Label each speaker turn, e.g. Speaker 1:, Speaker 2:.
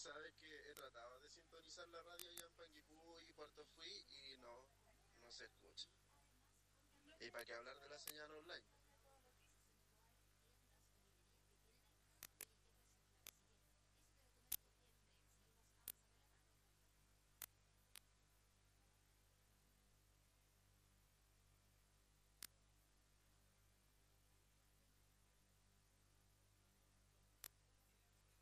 Speaker 1: sabes que he tratado de sintonizar la radio allá en Panguipú y Puerto Fui y no se escucha. ¿Y para qué hablar de la señal online?